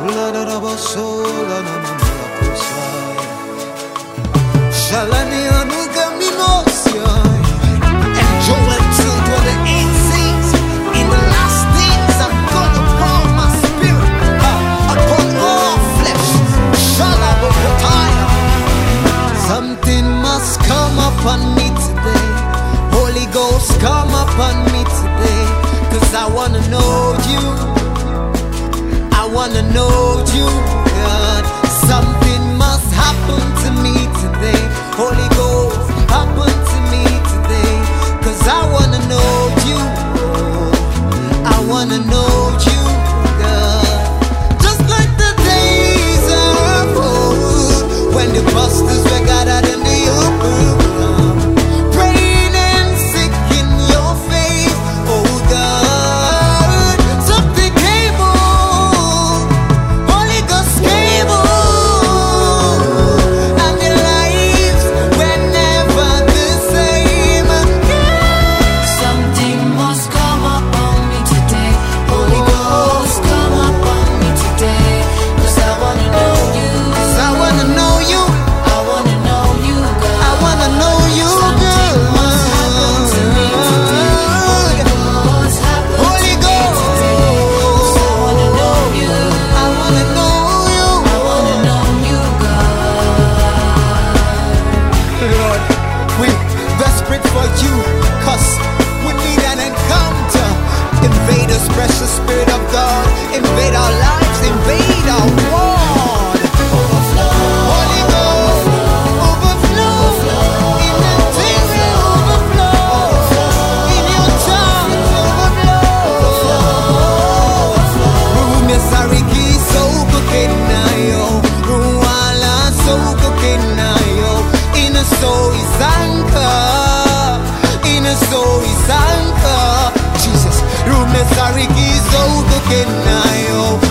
La da ba so la na na na kusai. Shalani anuga mimosiai. And Joel 2:8 in the last days I'm gonna pour my spirit upon all flesh. Shalabokotaya. Something must come upon me today. Holy Ghost, come upon me today. 'Cause I wanna know you. I wanna know you, God. Something must happen to me today. Holy Ghost, happen to me today. 'Cause I wanna know you. I wanna know you, God. Just like the days of old, when the busters were gathered in the open, praying and seeking your face, oh God. Something came on, Holy Ghost came on, and their lives were never the same again. Something must come upon me today. Holy Ghost, come upon me today. 'Cause I wanna know you. 'Cause I wanna know you. I wanna know you, God. I wanna know you, Something must happen to me today. Holy Ghost, happen Holy to me today. 'Cause I wanna know you. I wanna know you. I wanna know you, God. Lord, we desperate for you, 'cause we need an encounter. Invade us, precious Spirit of God. Invade our lives, invade our world. Holy Ghost, overflow. In the interior, overflow. In your tongues, overflow. Rume sariki soko kenayo, ruala soko kenayo. Ina so izanka, ina so izanka. Jesus, rume sariki soko kenayo.